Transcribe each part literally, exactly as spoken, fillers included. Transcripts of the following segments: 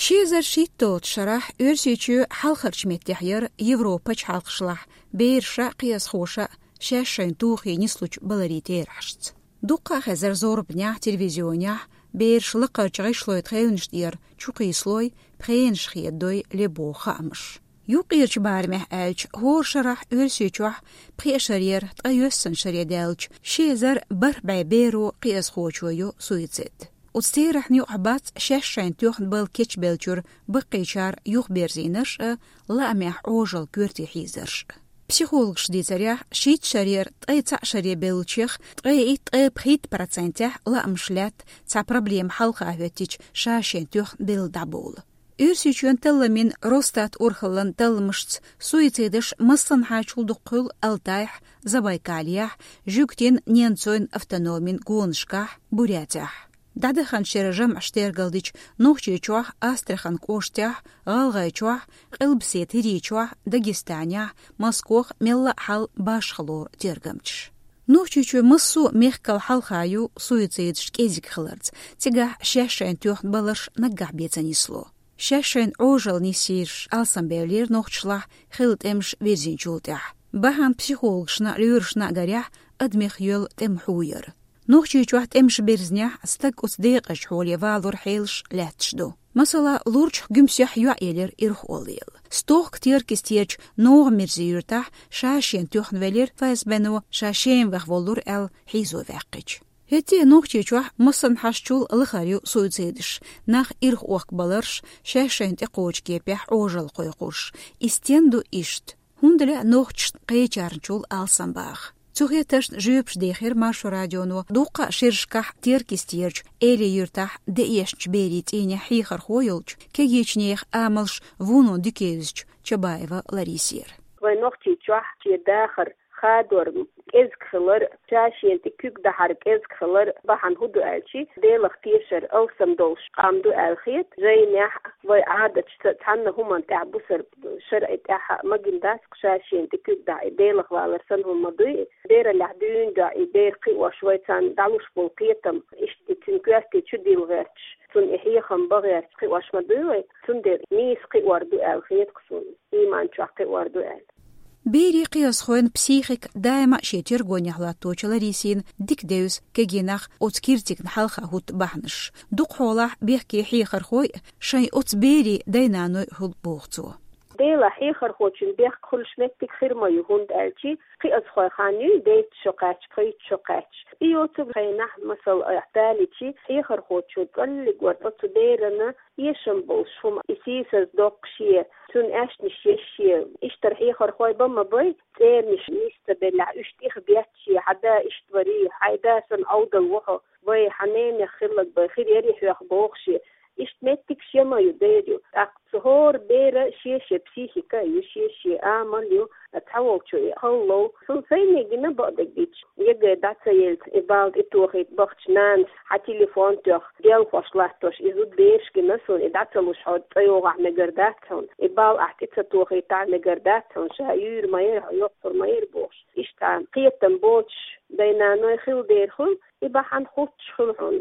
شيزر شيتوت شرح ارسيچو حلخرچ متحير يوروبا حلقشلح بيرشا قياس خوشا شاشين توخي نسلوچ بلاريتير حشت دوقا خزر زور بنيا تلفزيونيا بيرش لقرچ غيشلوي تخيونشتير چوقيسلوي بخينش خيدوي لبوخا امش يوقيرچ بارمه الچ هور شرح ارسيچو بخيشرير تايوسن شريدالچ شيزر بربع بيرو قياس خوچويو سويتسيد وتستيرح نيو عبات شاشين توخن بل كيتش بلچور بقيشار يوخ بيرزينرش لاميح اوجل كورتي حيزرش психолог шдицарях шит шарьер тайца шарье белчих тай тай пхит процентях ламшлят ца проблем халха аветич шашен тох белдабол үрсүчөн телламин ростат урхалан телмышц суицидыш мыссан хачулдукул алтайх забайкальях жүктен ненцойн автономин гоншках бурятях Дадыхан шережам аштергалдыч нухчичуах Астрахан коштях, галгайчуах, қылбсет иричуах, Дагестанях, Москох мелла хал башхло тергамч. Нухчичу мысу мехкал халхаю суицидш кезик хыларц, тига шешен тюхн балаш нагах бецанисло. Шешен ожал нисирш алсам бевлер нухчлах хылт эмш верзинчултях. Бахан психологшна люршна гарях адмех йол темхуйер. نوخشيچوح تمش برزنيا استك أصدق شحول يفالور حيلش لاتشدو مثلا لورش جمسيح يعيلر إرخ أوليل ستوخ كتير كستيرج نوع مرزيرتاح شاشين توخن ولير فاز بنو شاشين وخولور ال حيزو واقج هتي نوخشيچوح مثلا حشچول لخاريو سويتسيدش ناخ إرخ وقبلرش شاشين تقوج كيبيح أوجل قويقوش استيندو إشت هندلا نوخشت قيچارنچول آلسنباخ Цухеташ жюпш дехер машу радиону дука ширшках теркистирч эли юртах деешч берит иня хихар хойлч кегечнех амалш вуно дикезч Чабаева Ларисир. Вой нохчи чуах чи дахар خادور إزك خلر شاشين تكوك دحرك إزك خلر بحن هدو ألشي ديل اختيشر أو سمدوش قامدو ألخيط زي نح وي عادة تحنا هما تعبسر شرع تاحا مجن داسك شاشين تكوك داعي ديل خلالر سنهم مضي دير اللحدون داعي دير قوة شوي تان دالوش بولقيتم إشتي تنكوستي تشو ديل غيرتش تون إحيخم بغيرت قواش مضيوي تون دير ميس قواردو ألخيط قصون إيمان شوح قواردو أل بيري قياس خوين بسيخك دائما شيتر غونيحلا توچلا ريسين ديك ديوس كجيناخ اوتكيرتيك نحلخا هوت بحنش دوق حولاح بيحكي حيخر خوي شاي اوت بيري داينانو هول بوغتو ديلا حيخر خوچن بيخ كل شمتك خير ما يهوند الجي قياس خوي خاني ديت شقاتش قيت شقاتش ايوتو خينح مثل احتاليتي حيخر خوچو قل غوتو ديرنا يشم بوشفم اسيسز دوقشي تون اش نشيشي اشتر حيخر خوي بما بي تير مش نستبلع اشتيخ بياتشي حدا اشتوري حدا سن اودل وحو بي حنين يخلق بخير يريح يخبوخشي اشتمتك شما يديريو اقصهور بيرا شيشي بسيحيكا يشيشي آماليو اتحول شوي خلو سلسيني جنا بقدك ديش يجي داتا يلت ابالد اتوخيت بختش نانس حتليفون توخ ديال فاشلاتوش ازود بيرش جنسون اداتا لشحود ايوغع مقرداتهم ابال احتيتا توخيت على مقرداتهم شايور ما يرح يقصر ما يربوش اشتان قيتن بوتش بينانو يخيل ديرخل اباحان خوتش خلحون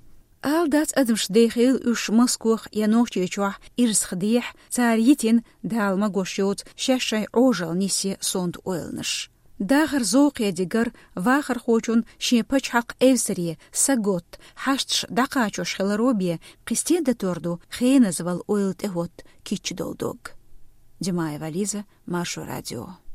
آل دات أدمش داخل وش مسكوخ ينوخيچوح إرس خديح تاريتين دال مغوشيوت شاشي عوجل نيسي سوند اويلنش. داخر زوقيا ديگر واخر خوچون شيپچ حق إفسريه ساگوت حشتش دقاچوش خلاروبيه قستين داتوردو خينزوال اويل تهوت كيچ دولدوگ. Димаева Лиза, Машу радио.